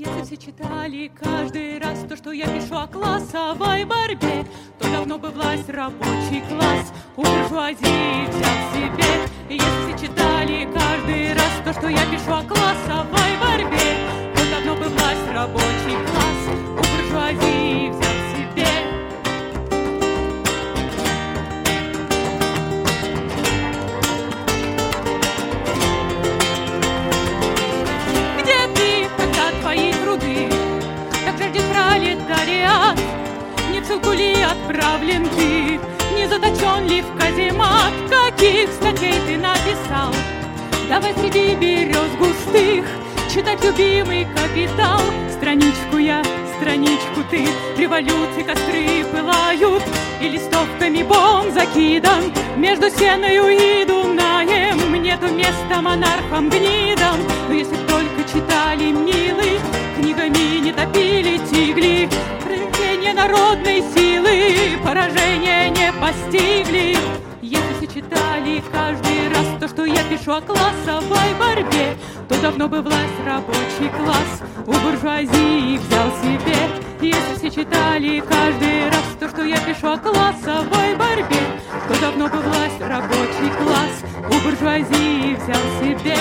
Если все читали каждый раз то, что я пишу о классовой борьбе, то давно бы власть рабочий класс у буржуазии взял себе. Если все читали каждый раз то, что я пишу о классовой борьбе, то давно бы власть рабочий класс у буржуазии взял себе. Где ты, когда твои труды так жаждет пролетариат? Не в ссылку ли отправлен ты? Не заточен ли в каземат? Каких статей ты написал? Давай среди берез густых читать любимый «Капитал». Страничку я, страничку ты, революции костры пылают, и листовками бомб закидан. Между Сеною и Дунаем нету места монархам гнидам. Но если б только читали, милый, книгами не топили тигли, проявление народной силы поражения не постигли. Если все читали каждый раз то, что я пишу о классовой борьбе, то давно бы власть рабочий класс у буржуазии взял себе. Если все читали каждый раз то, что я пишу о классовой борьбе, то давно бы власть рабочий класс у буржуазии взял себе.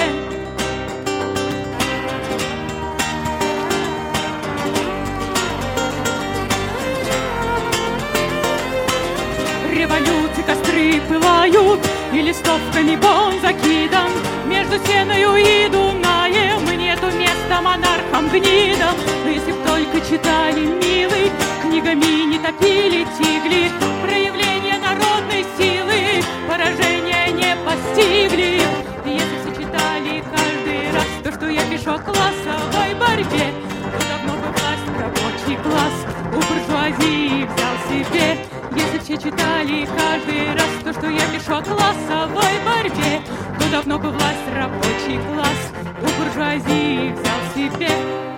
Революции костры пылают, и листовками бомб закидан. Между Сеною и Дунаем нету места монархам гнидам. Но если б только читали, милый, книгами не топили тигли, проявление народной силы поражения не постигли. Если все читали каждый раз то, что я пишу о классовой борьбе, то давно бы власть рабочий класс у буржуазии взял себе. Если все читали каждый раз то, что я пишу о классовой борьбе, то давно бы власть рабочий класс у буржуазии взял себе.